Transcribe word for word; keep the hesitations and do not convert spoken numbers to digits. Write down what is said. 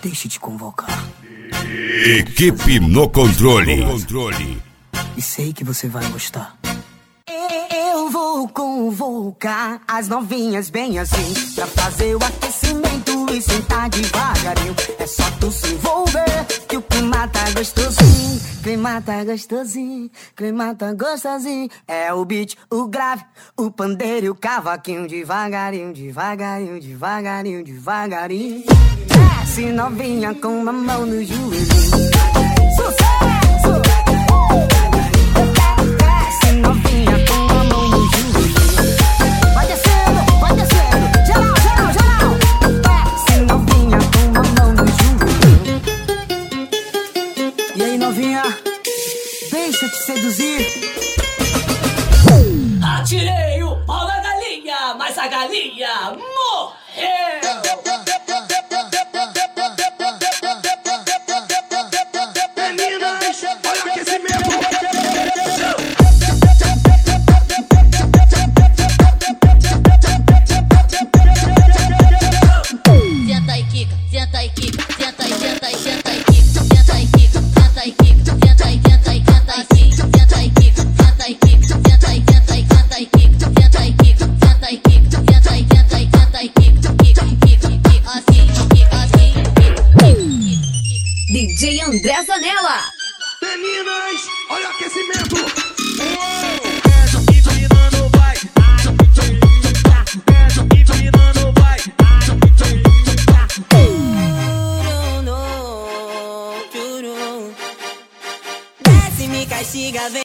deixe de convocar. Equipe no controle. controle. E sei que você vai gostar. Eu vou convocar as novinhas bem assim, pra fazer o aquecimento e sentar devagarinho. É só tu se envolver que o clima tá gostosinho. Clima tá gostosinho, clima tá gostosinho. É o beat, o grave, o pandeiro e o cavaquinho. Devagarinho, devagarinho, devagarinho, devagarinho. Desce novinha com uma mão no joelho. Sucesso! Desce novinha com uma mão no joelho. Vai descendo, vai descendo. Geral, geral, geral. Desce novinha com uma mão no joelho. E aí novinha, deixa te seduzir. Atirei o pau na galinha, mas a galinha morreu. Meninas, olha o aquecimento. Senta e quica, senta e quica, senta e senta e senta e quica, senta e quica, senta e quica, senta e senta e senta e quica, senta e quica, senta e quica, senta e senta e senta e quica, senta e quica, senta e quica, senta e senta e senta e quica, quica, quica, quica, assim, quica, assim, quica. D J André Zanella. Meninas, olha o aquecimento. Desce, me castiga, vem.